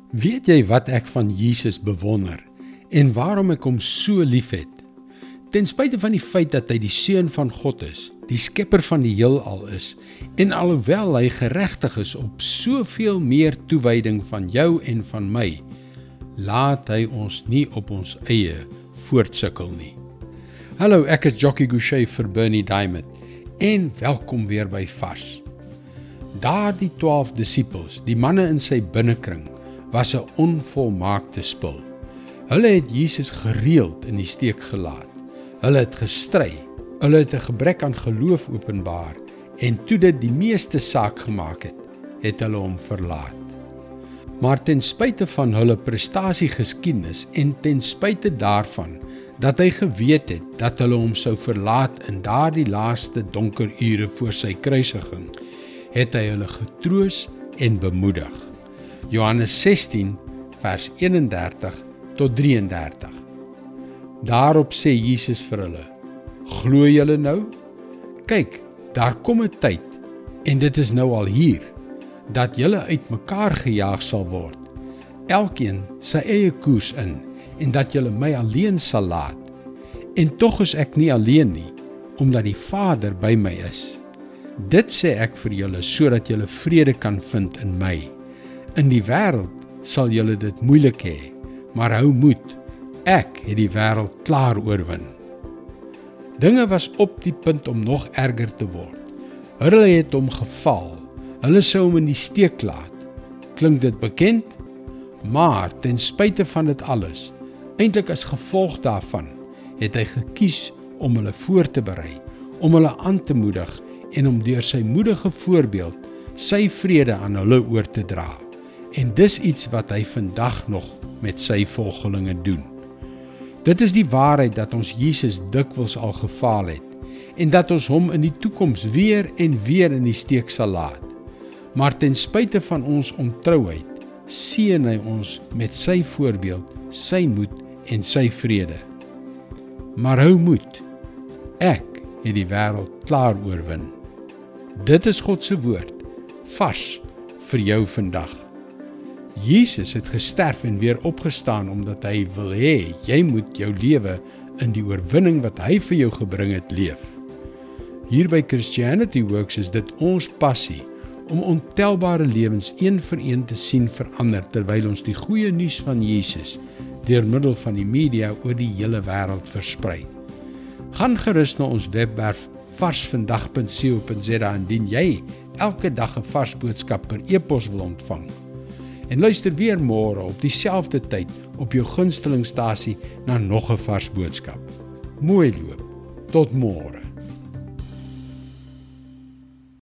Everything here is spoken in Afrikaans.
Weet jy wat ek van Jesus bewonder en waarom ek hom so lief het? Ten spyte van die feit dat hy die Seun van God is, die skepper van die heelal is, en alhoewel hy geregtig is op soveel meer toewyding van jou en van my, laat hy ons nie op ons eie voortsukkel nie. Hallo, ek is Jockey Gouchee vir Bernie Diamond en welkom weer by Vars. Daardie 12 disippels, die manne in sy binnekring, was 'n onvolmaakte spul. Hulle het Jesus gereeld in die steek gelaat. Hulle het gestry, hulle het 'n gebrek aan geloof openbaar en toe dit die meeste saak gemaak het hulle hom verlaat. Maar ten spyte van hulle prestasiegeskiedenis en ten spyte daarvan dat hy geweet het dat hulle hom sou verlaat in daardie laaste donker ure voor sy kruisiging, het hy hulle getroos en bemoedig. Johannes 16 vers 31 tot 33. Daarop sê Jesus vir hulle: Glo julle nou? Kyk, daar kom 'n tyd, en dit is nou al hier, dat julle uitmekaar gejaag sal word, elkeen sy eie koers in, en dat julle my alleen sal laat. En tog is ek nie alleen nie, omdat die Vader by my is. Dit sê ek vir julle, sodat julle vrede kan vind in my. In die wêreld sal julle dit moeilik hê, maar hou moed, ek het die wêreld klaar oorwin. Dinge was op die punt om nog erger te word. Hulle het hom geval, hulle sou hom in die steek laat. Klink dit bekend? Maar ten spyte van dit alles, eintlik as gevolg daarvan, het hy gekies om hulle voor te berei, om hulle aan te moedig en om deur sy moedige voorbeeld sy vrede aan hulle oor te dra. En dis iets wat hy vandag nog met sy volgelinge doen. Dit is die waarheid dat ons Jesus dikwels al gefaal het en dat ons hom in die toekoms weer en weer in die steek sal laat. Maar ten spyte van ons ontrouheid, seën hy ons met sy voorbeeld, sy moed en sy vrede. Maar hou moed, ek het die wêreld klaar oorwin. Dit is God se woord, vars vir jou vandag. Jesus het gesterf en weer opgestaan omdat hy wil hê jy moet jou lewe in die oorwinning wat hy vir jou gebring het leef. Hier by Christianity Works is dit ons passie om ontelbare lewens een vir een te sien verander terwyl ons die goeie nuus van Jesus deur middel van die media oor die hele wêreld versprei. Gaan gerus na ons webwerf varsvandag.co.za indien jy elke dag 'n vars boodskap per e-pos wil ontvang. En luister weer môre op dieselfde tyd op jou gunstelingstasie na nog 'n vars boodskap. Mooi loop. Tot môre.